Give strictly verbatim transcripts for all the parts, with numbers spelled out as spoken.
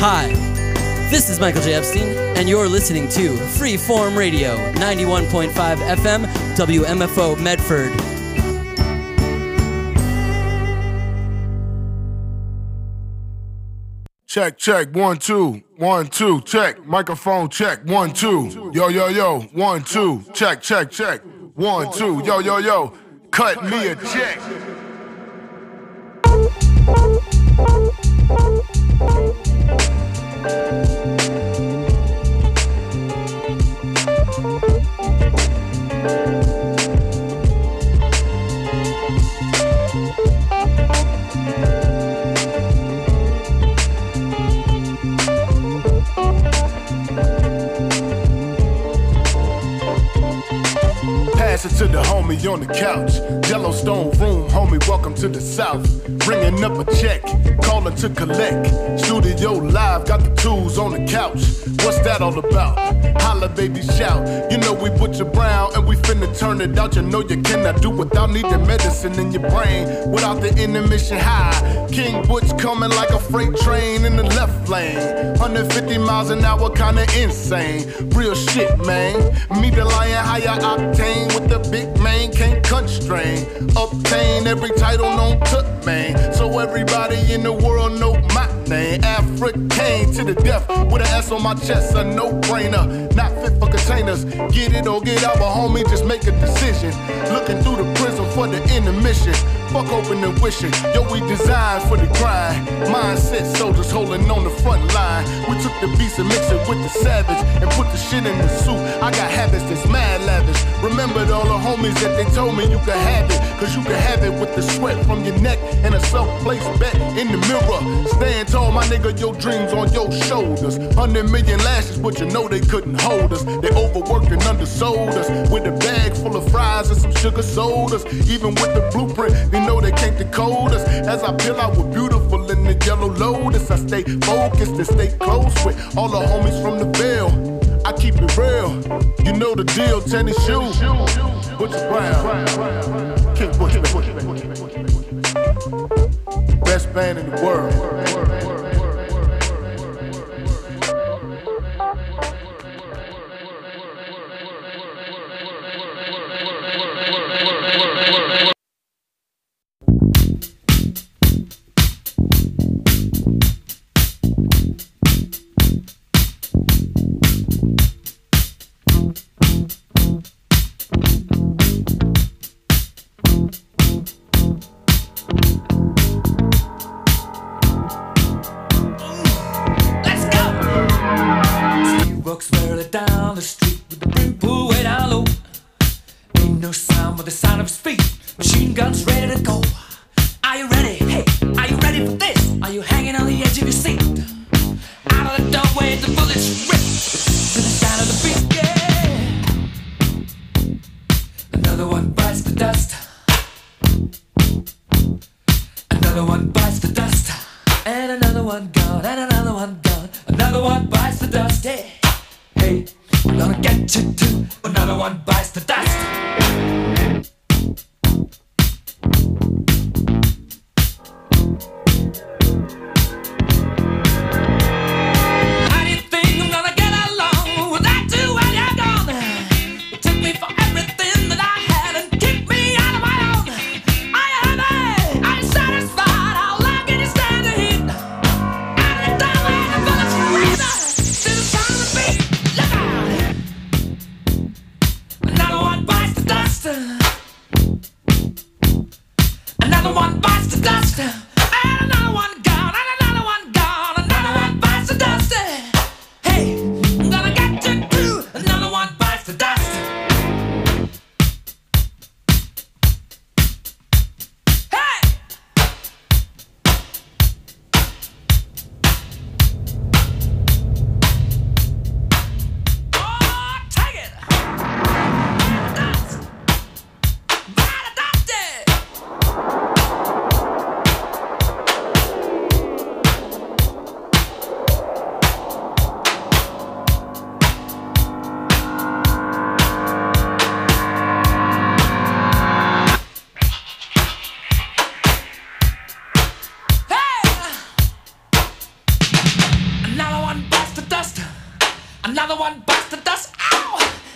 Hi, this is Michael J. Epstein, and you're listening to Freeform Radio, ninety-one point five F M, W M F O Medford. Check, check, one, two, one, two, check, microphone check, one, two, yo, yo, yo, one, two, check, check, check, one, two, yo, yo, yo, cut me a check. Pass it to the homie on the couch. Yellowstone room, homie, welcome to the South. Bringing up a check, calling to collect. Studio live, got the tools on the couch. What's that all about? Holla, baby, shout. You know we Butcher Brown and we finna turn it out. You know you cannot do without needing medicine in your brain. Without the intermission high. King Butch coming like a freight train in the left lane. one hundred fifty miles an hour, kinda insane. Real shit, man. Me the lion, higher octane. With the big man, can't constrain. Obtain every title known to man. So everybody in the world know my name. African to the death with an S on my chest, a no-brainer. Not fit for containers. Get it or get out, but homie, just make a decision. Looking through the prism for the intermission. Fuck open and wishing. Yo, we designed for the grind. Mindset soldiers holding on the front line. We took the beats and mixed it with the savage and put the shit in the suit. I got habits that's mad lavish. Remembered all the homies that they told me you could have it. Cause you could have it with the sweat from your neck and a self-placed bet in the mirror. Stand tall, my nigga, your dreams on your shoulders. Hundred million lashes, but you know they couldn't hold us. They overworked and undersold us. With a bag full of fries and some sugar sodas. Even with the blueprint, they know they can't decode us. As I peel out with beautiful in the yellow lotus, I stay focused and stay close with all the homies from the Ville. I keep it real, you know the deal. Tennis shoes, Butcher Brown, King Butcher, best band in the world. Took me for everything that I had and kicked me out of my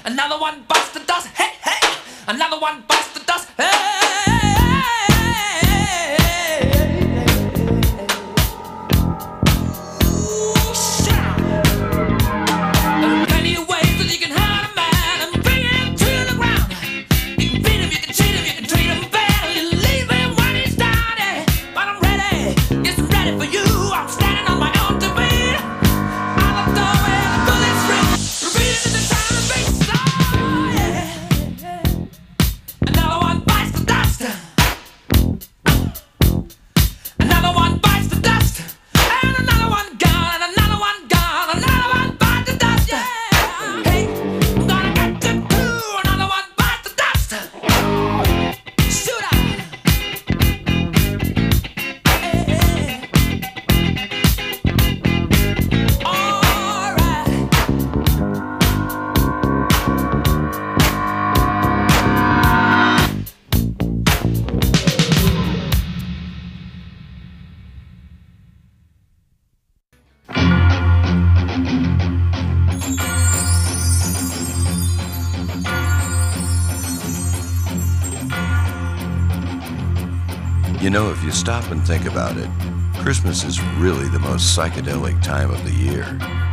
Another one bites the dust. Hey, hey. Another one bites the dust. Hey. You know, if you stop and think about it, Christmas is really the most psychedelic time of the year.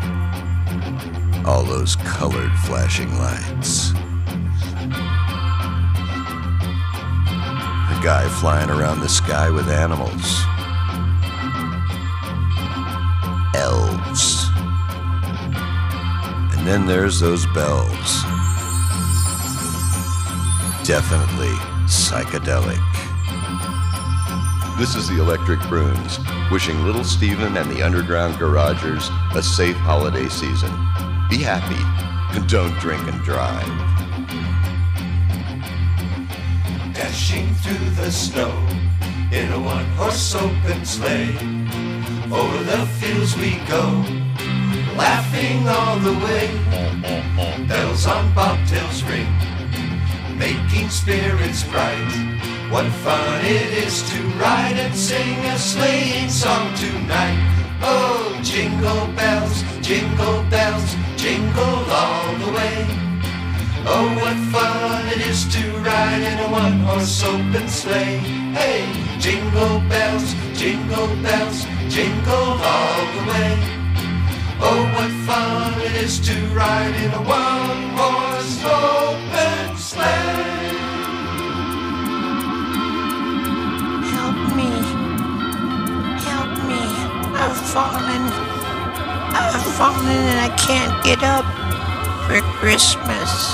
All those colored flashing lights. A guy flying around the sky with animals. Elves. And then there's those bells. Definitely psychedelic. This is the Electric Bruins, wishing little Steven and the Underground Garagers a safe holiday season. Be happy, and don't drink and drive. Dashing through the snow in a one-horse open sleigh, over the fields we go, laughing all the way. Bells on bobtails ring, making spirits bright. What fun it is to ride and sing a sleighing song tonight. Oh, jingle bells, jingle bells, jingle all the way. Oh, what fun it is to ride in a one-horse open sleigh. Hey, jingle bells, jingle bells, jingle all the way. Oh, what fun it is to ride in a one-horse open sleigh. I've fallen, I've fallen and I can't get up for Christmas.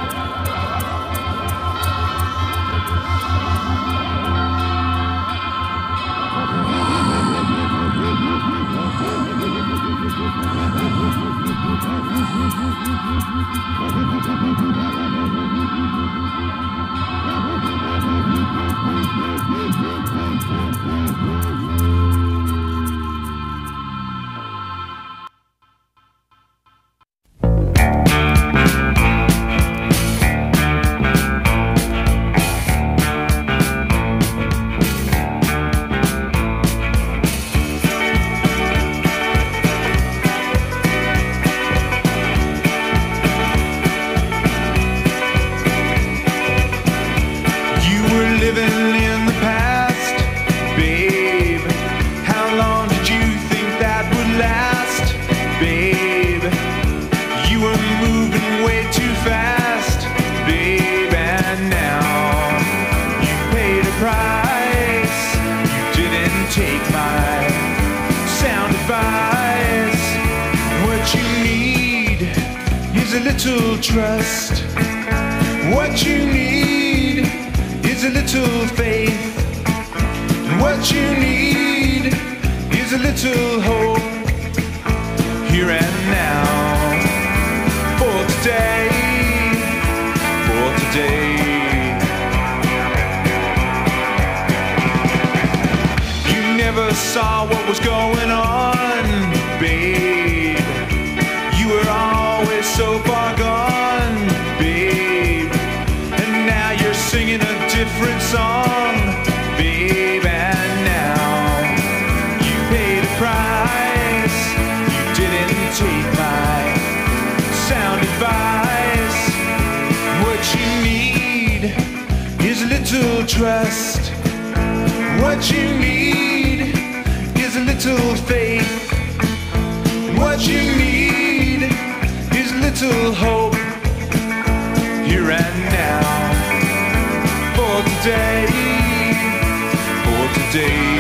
Trust. What you need is a little faith. And what you need is a little hope. Here and now. For today. For today. You never saw what was going on, babe. You were always so far gone, babe. And now you're singing a different song, babe. And now you paid a price. You didn't take my sound advice. is a little trust. What you need is a little faith. What you need is a little hope. Here and now, for today, for today.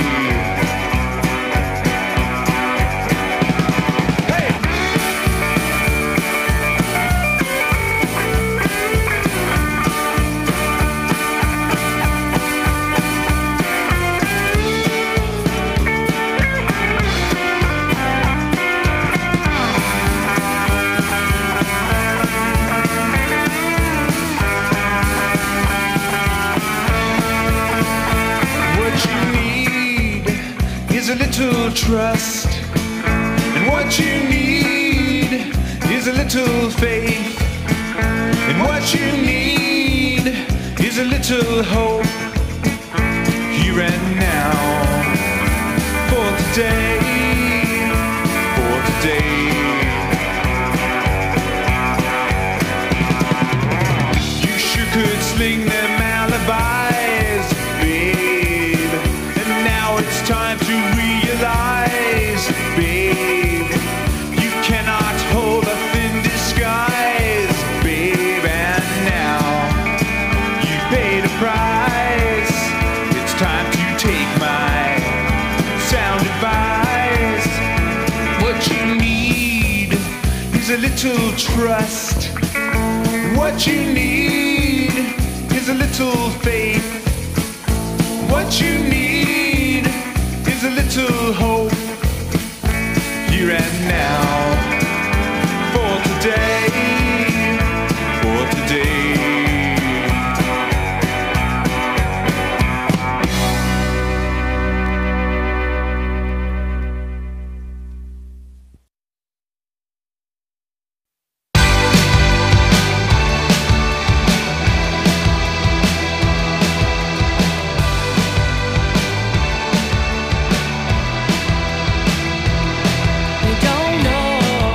A little trust, and what you need is a little faith, and what you need is a little hope. Here and now, for today, for today. You sure could sling them alibis, babe, and now it's time to realize, babe, you cannot hold up in disguise, babe, and now you paid a price. It's time to take my sound advice. What you need is a little trust. What you need is a little faith. What you need is a little hope. Here and now, for today, for today. We don't know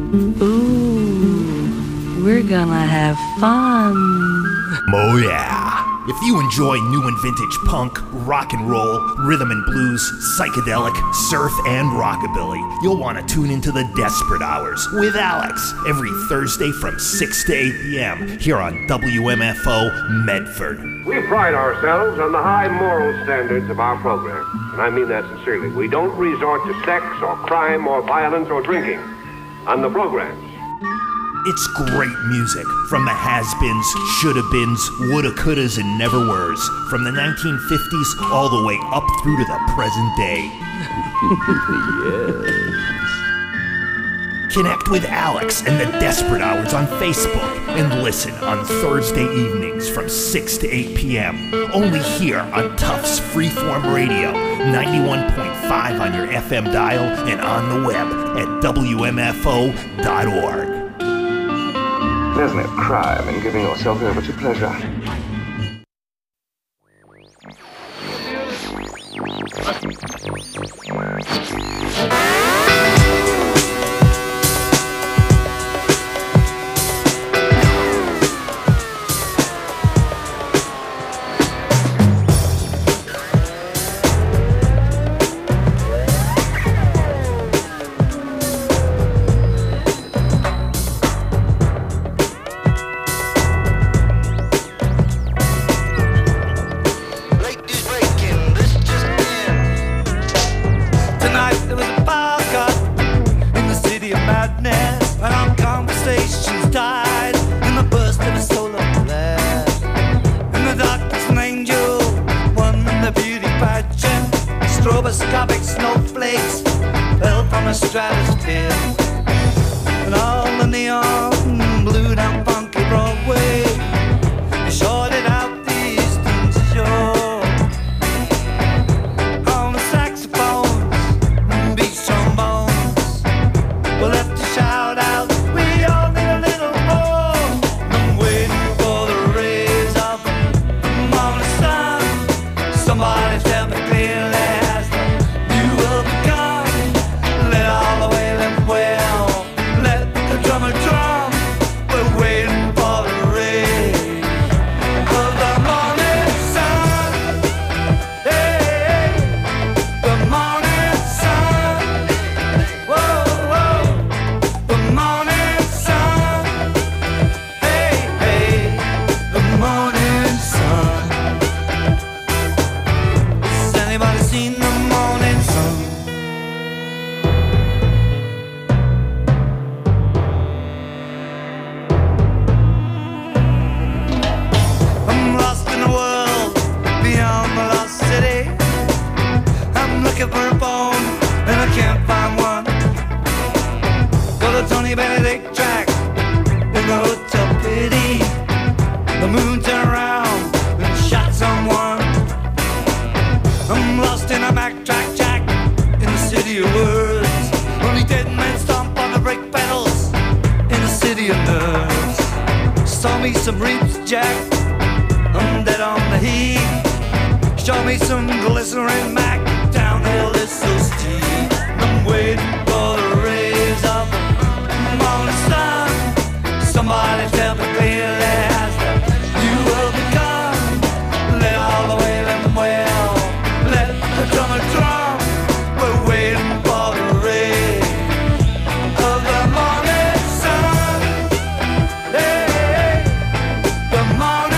Ooh, we're gonna have fun. Oh yeah. If you enjoy new and vintage punk, rock and roll, rhythm and blues, psychedelic, surf, and rockabilly, you'll want to tune into the Desperate Hours with Alex every Thursday from six to eight p.m. here on W M F O Medford. We pride ourselves on the high moral standards of our program, and I mean that sincerely. We don't resort to sex or crime or violence or drinking on the programs. It's great music from the has-beens, shoulda-beens, woulda, couldas, and never-weres, from the nineteen fifties all the way up through to the present day. Yes. Connect with Alex and the Desperate Hours on Facebook and listen on Thursday evenings from six to eight p.m. only here on Tufts Freeform Radio, ninety-one point five on your F M dial and on the web at W M F O dot org. There's no crime in giving yourself over to pleasure. Stroboscopic snowflakes fell from a stratosphere, and all the neon blew down funky Broadway. They shorted out the eastern shore. On the saxophones and beach trombones were left to shout out, we all need a little more. I'm waiting for the rays of the morning sun. Somebody tell me clearly, some reaps, Jack, I'm dead on the heat. Show me some glycerin, Mac, downhill is so steep. I'm waiting for the rays of the morning sun. Somebody tell me clearly as you will become. Let all the way them well, let the drummer drum. We're waiting for the rays of the morning sun. Hey, the morning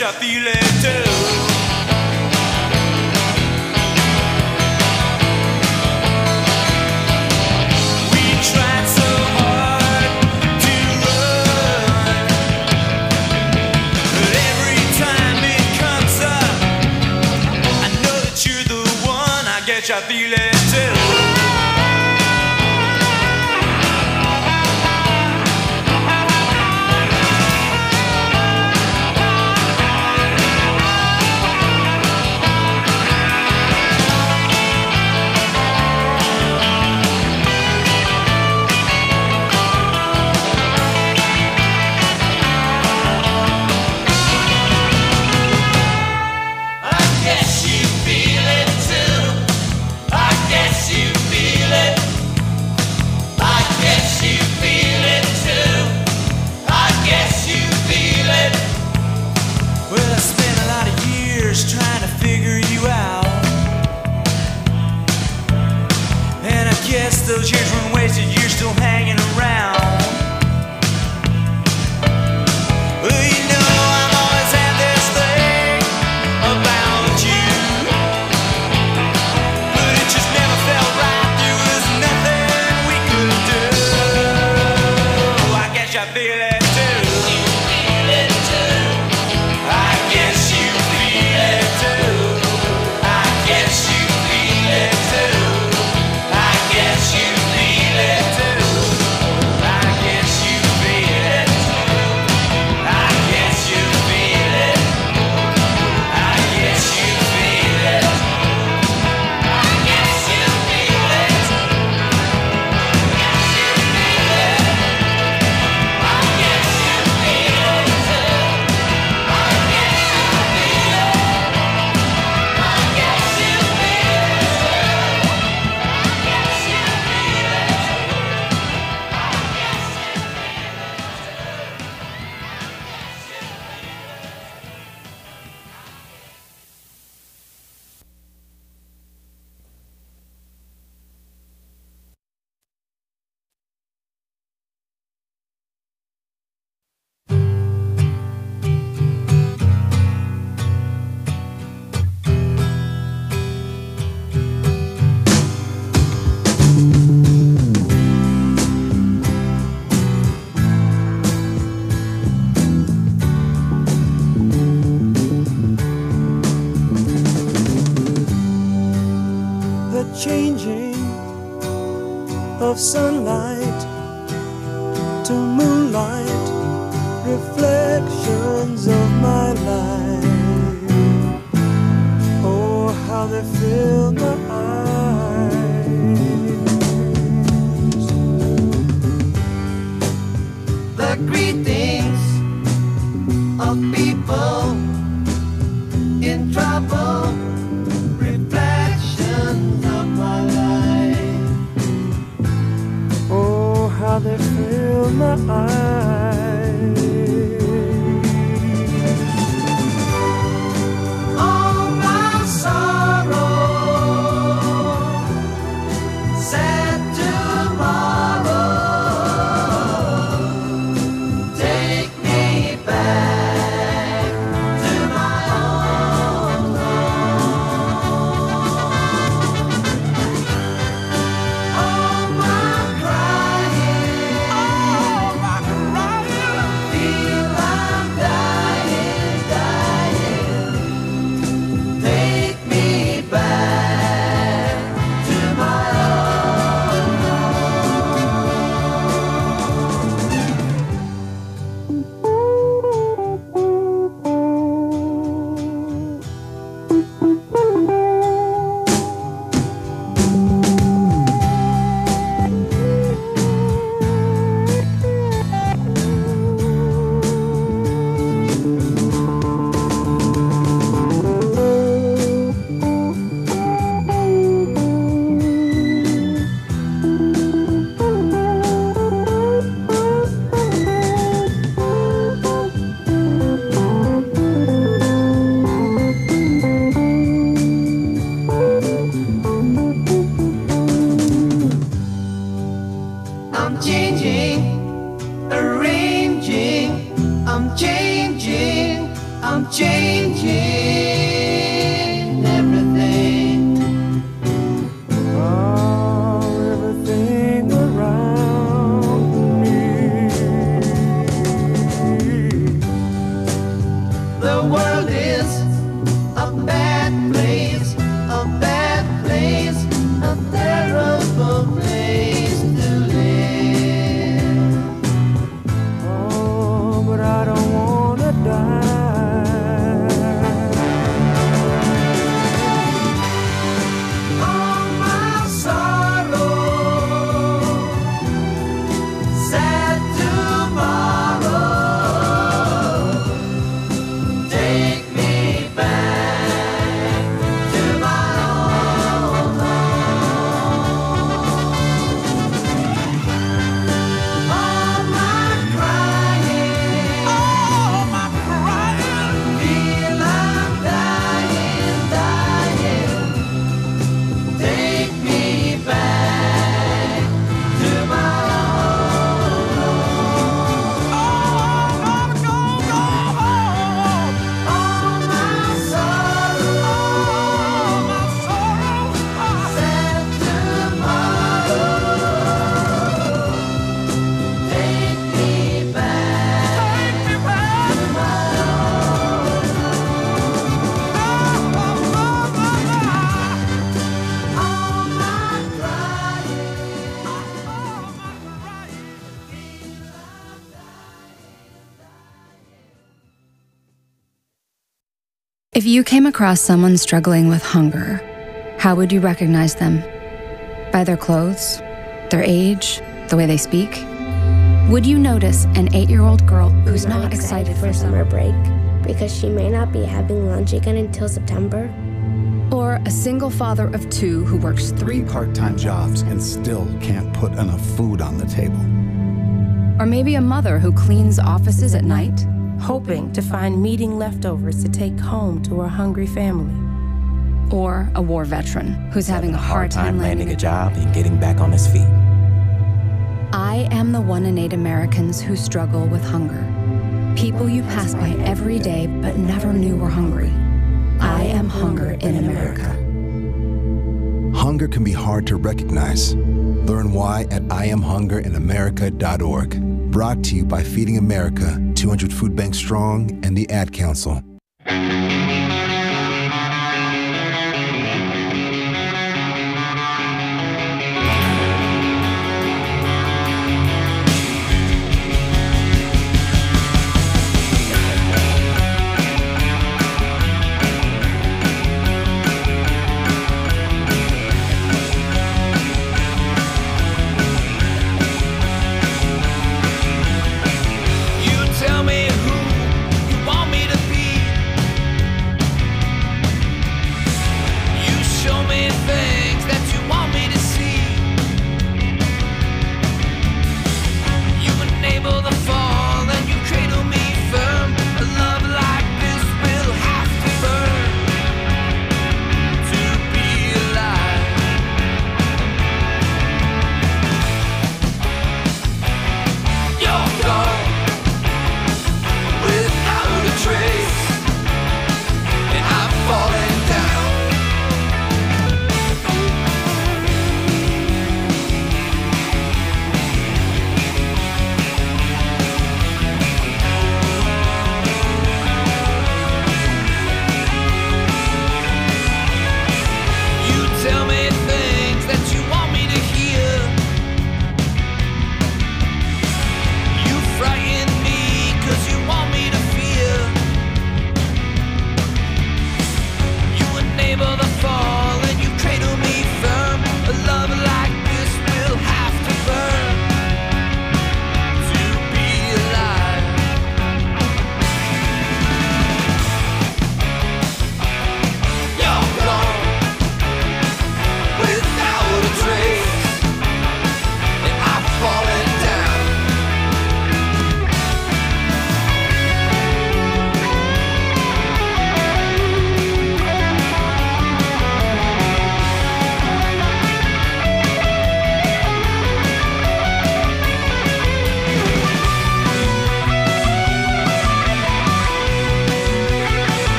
guess I feel it too. We tried so hard to run, but every time it comes up, I know that you're the one. I guess I feel it too. Trying to figure you out, and I guess those years went wasted. You're still hanging around. Well, you know I've always had this thing about you, but it just never felt right. There was nothing we could do. I guess I feel it. Of sunlight to moonlight, reflections of my life. Oh, how they fill my eyes. The greetings of people in trouble, reflections of my life. How they fill my eyes. All my sorrow, sad tomorrow, take me back to my own home. All my I'm changing everything. Oh, everything around me. The world is a bad place, a bad place, a terrible place to live. Oh, but I don't wanna die. All my sorrow, sad tomorrow, take me back to my old home. All my crying, all my crying, feel I'm dying, dying. Take me back to my old home. Oh, I'm gonna go, go home. All my sorrow, all my sorrow, sad tomorrow. Take me back, take me back to my old home. All my crying, all my crying, feel I'm If you came across someone struggling with hunger, how would you recognize them? By their clothes? Their age? The way they speak? Would you notice an eight-year-old girl who's not excited for summer break because she may not be having lunch again until September? Or a single father of two who works three part-time jobs and still can't put enough food on the table? Or maybe a mother who cleans offices at night? Hoping to find meeting leftovers to take home to her hungry family. Or a war veteran who's having a hard time landing a job and getting back on his feet. I am the one in eight Americans who struggle with hunger. People you pass by every day but never knew were hungry. I am hunger in America. Hunger can be hard to recognize. Learn why at I am hunger in america dot org. Brought to you by Feeding America, two hundred Food Banks Strong, and the Ad Council. You tell me who you want me to be.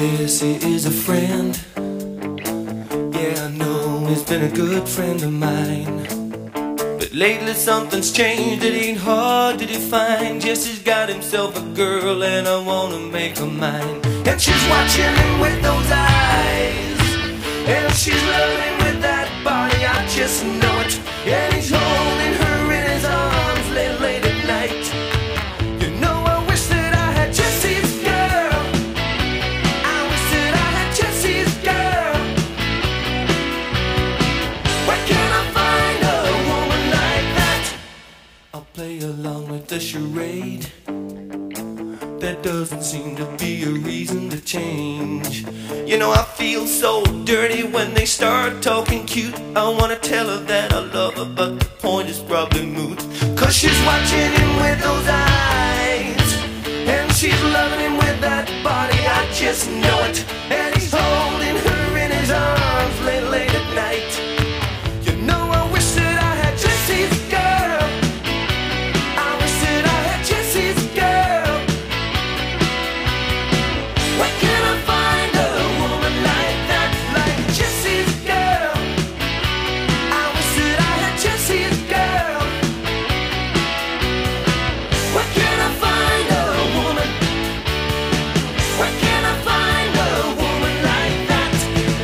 Jesse is a friend. Yeah, I know he's been a good friend of mine. But lately something's changed, it ain't hard to define. Jesse's got himself a girl and I wanna make her mine. And she's watching him with those eyes, and she's loving with that body, I just know it. And he's holding her in his arms late, late at night. You know I wish that I had Jesse's girl. I wish that I had Jesse's girl. Where can I find a woman like that? I'll play along with the charade. There doesn't seem to be a reason to change. You know I feel so dirty when they start talking cute. I wanna tell her that I love her, but the point is probably moot. Cause she's watching him with those eyes, and she's loving him with that body, I just know it. And he's holding her in his arms late, late at night. You know I wish that I had Jesse's girl. I wish that I had Jesse's girl. Where can I find a woman like that, like Jesse's girl? I wish that I had Jesse's girl. Where can I find a woman? Where can I find a woman like that?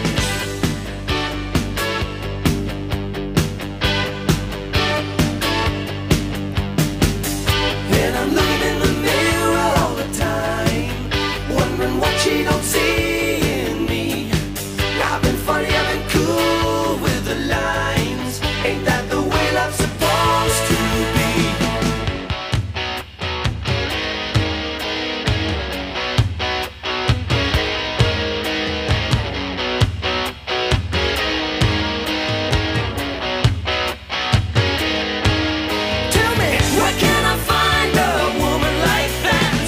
And I'm looking in the mirror all the time, wondering what she don't see in me. I've been funny, I've been cool with the lines. Ain't that the way love's supposed to be? Tell me, where can I find a woman like that?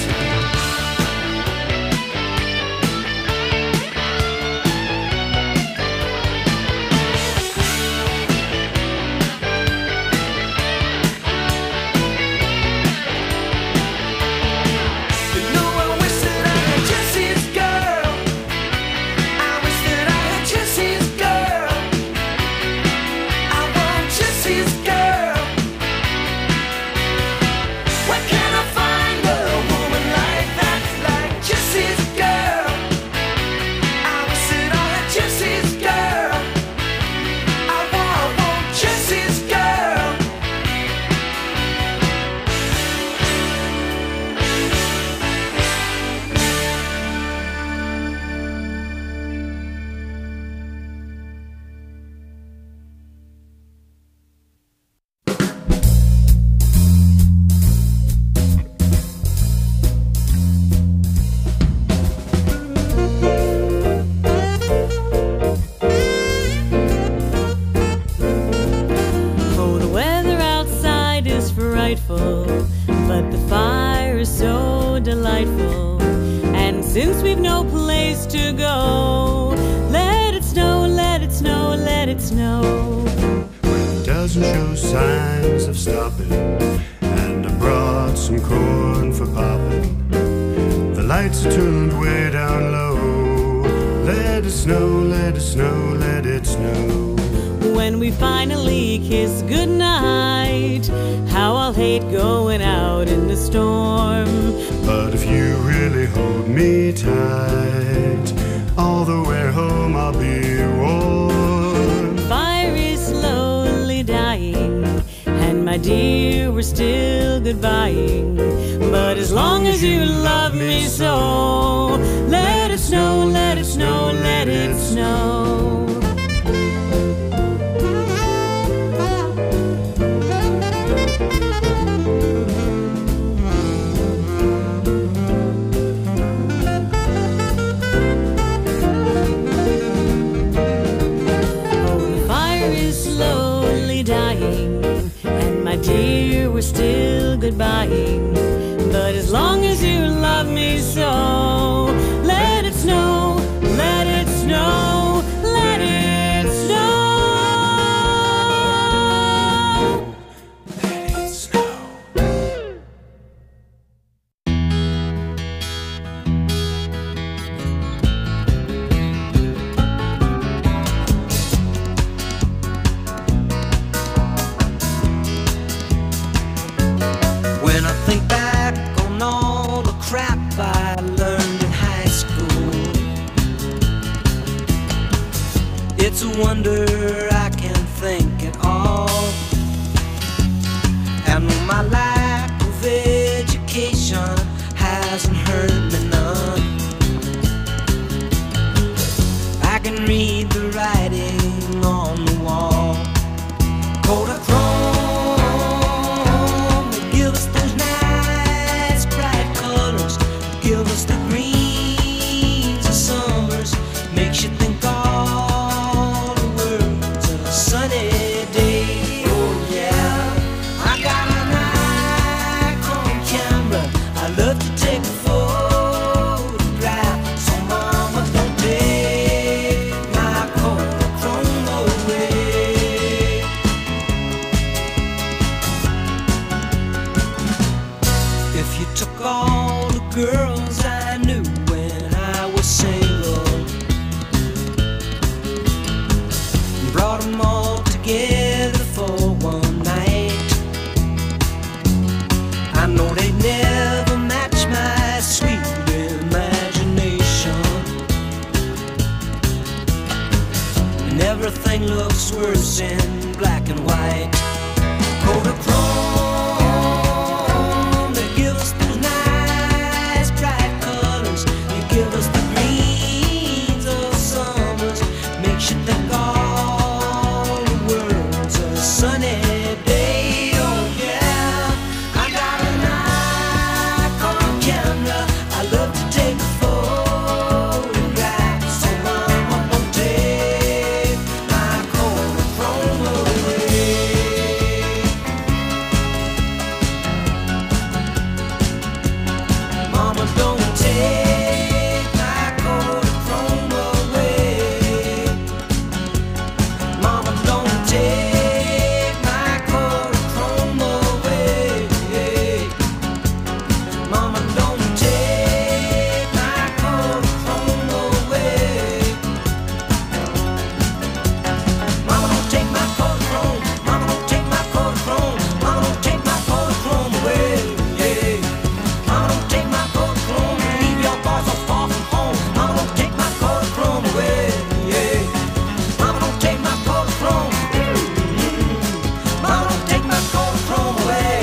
You know I wish that I had Jesse's girl. I wish that I had Jesse's girl. I want Jesse's girl. Where can I find a woman like that, like Jesse's girl? I wish that I had Jesse's girl. I want, I want Jesse's girl. Oh, the weather outside is frightful, but the fire is so delightful. And since we've no place to go, let it snow, let it snow, let it snow. It doesn't show signs of stopping, and I brought some corn for popping. The lights are tuned way down low. Let it snow, let it snow, let it snow. When we finally kiss goodnight, how I'll hate going out in the storm. But if you really hold me tight, all the way home I'll be warm. Fire is slowly dying, and my dear, we're still goodbying. But as long as you love me so, let it snow, let it snow, let it snow. Dear, we're still goodbying. But as long as you love me so, let it snow, let it snow, let it snow. Let it snow. wonder I can't think at all. And my lack of education hasn't hurt me none. I can read the writing on the wall. Kodachrome, they give us those nice bright colors, give us the greens of summers, makes you think all the world's a sunny day. Oh yeah, I got an Nikon camera, I love to take a photograph. So mama, don't take my Kodachrome away. If you took all the girls I knew when I was single, brought them all together for one night, I know they'd never match my sweet imagination. And everything looks worse in black and white. Kodachrome, they give us those nice bright colors, they give us the greens of summers, makes you think all the world's a sunny day. Oh yeah, I got a Nikon camera, I love to take a photograph. So mama, don't take my Kodachrome away. Mama, don't take my Kodachrome away. Mama, don't take my Kodachrome away. Mama, don't take my Kodachrome away. Mama, don't take my Kodachrome. Mama, don't take my Kodachrome. Mama, don't take my Kodachrome away. Mama, don't take my Kodachrome. Leave your boy so far from home. Mama, don't take my Kodachrome away. Mama, don't take my Kodachrome. Mama, don't take my Kodachrome away.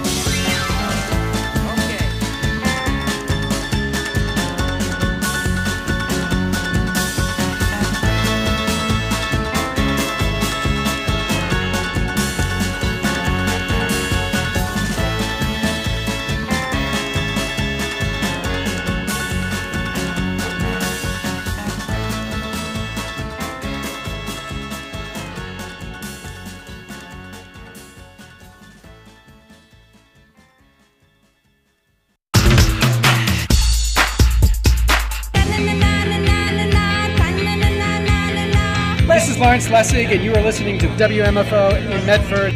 This is Lawrence Lessig, and you are listening to W M F O in Medford.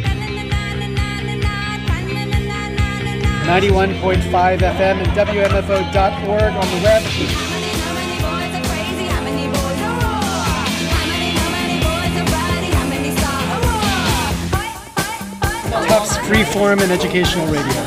ninety-one point five F M and W M F O dot org on the web. Tufts Freeform and Educational Radio.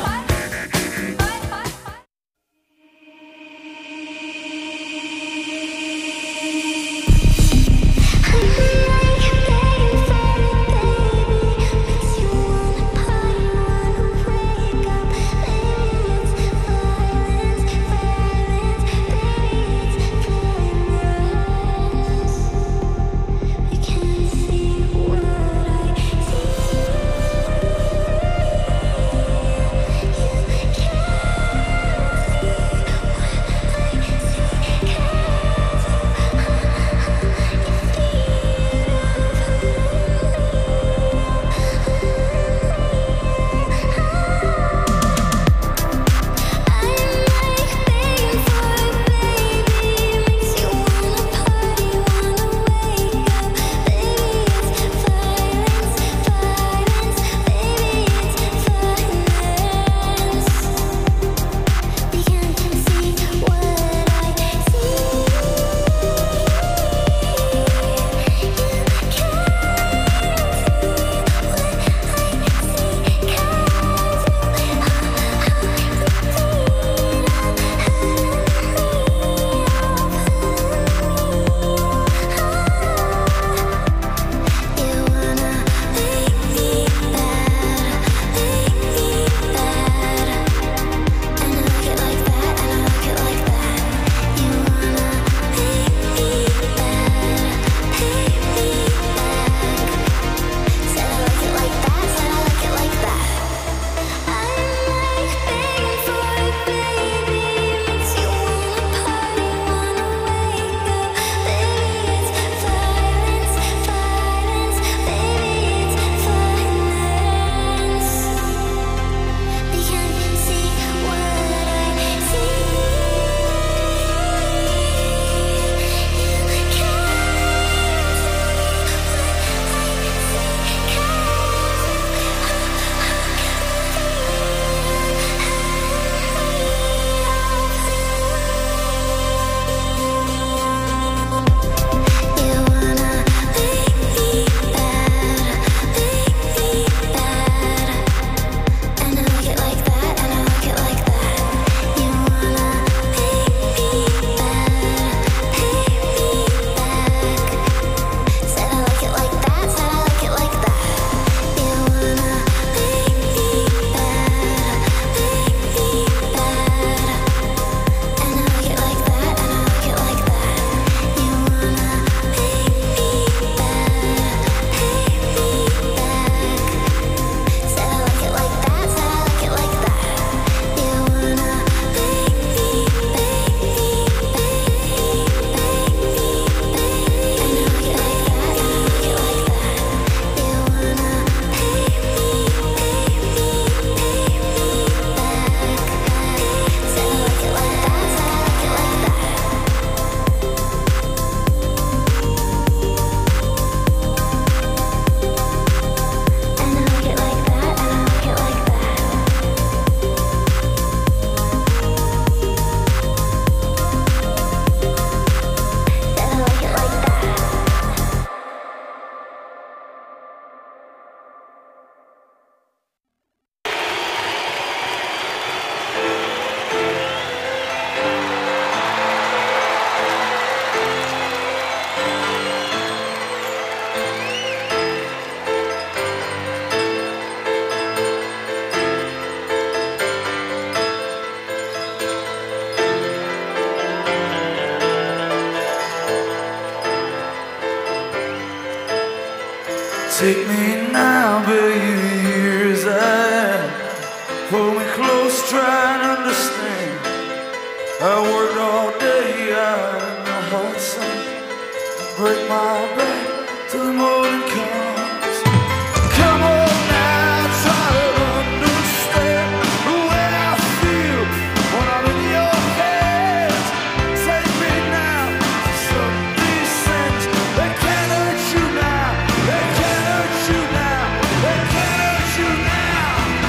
Take me now, baby, here's I am. Hold me close, try and understand. I worked all day out in the hot sun, break my back till the morning comes. Come on now, try to understand the way I feel when I'm in your hands. Take me now to some these things. They can't hurt you now, they can't hurt you now, they can't hurt you now.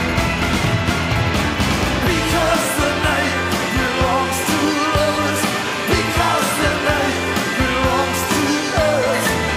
Because the night belongs to lovers, because the night belongs to us.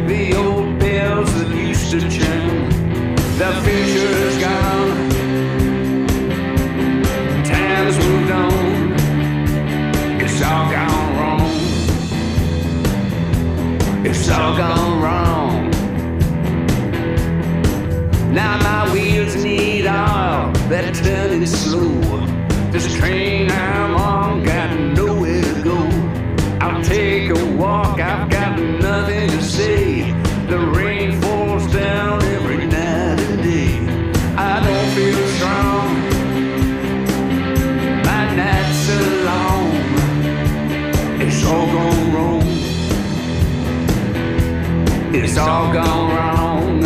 the old bells that used to chime. The future is gone, time's moved on, it's all gone wrong, it's all gone wrong. Now my wheels need oil, they're turning slow. This train I'm on got nowhere to go. I'll take a walk, I've got nothing to say. The rain falls down every night and day. I don't feel strong, my nights are long. It's all gone wrong, it's all gone wrong.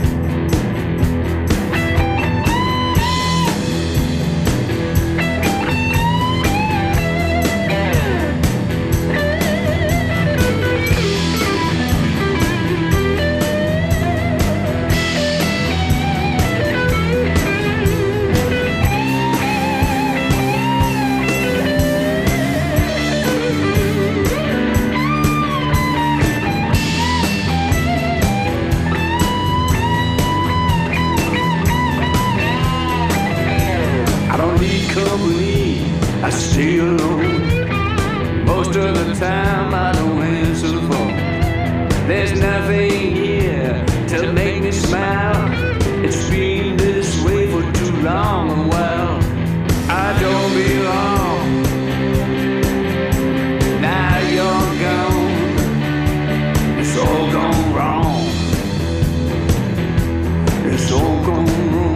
I stay alone. Most of the time I don't answer the phone. There's nothing here to make me smile. It's been this way for too long a while. I don't belong, now you're gone. It's all gone wrong, it's all gone wrong.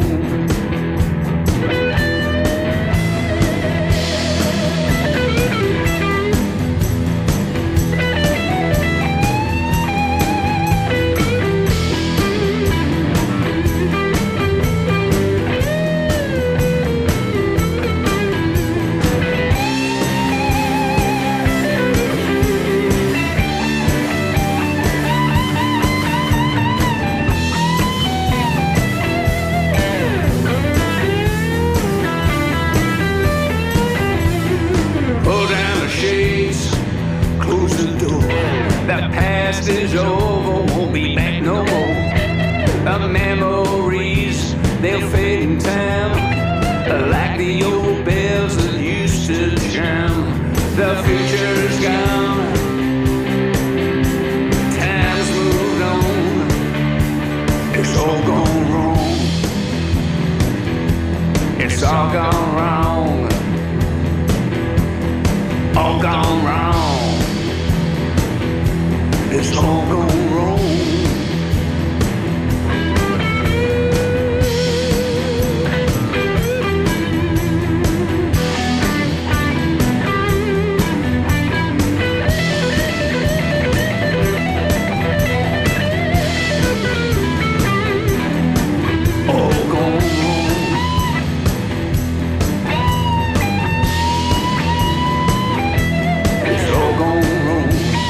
The past is over, won't be back no more. The memories, they'll fade in time, like the old bells that used to chime. The future's gone, time's moved on, it's all gone wrong, it's all gone wrong, all gone wrong. It's all gone wrong. All gone wrong. It's all gone wrong.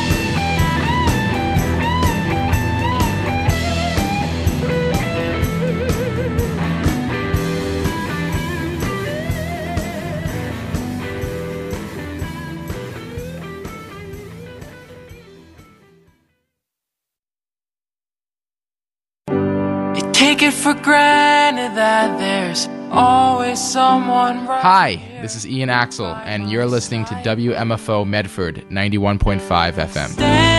Take it for granted that there's always someone right. Hi, this is Ian Axel, and you're listening to W M F O Medford ninety-one point five F M.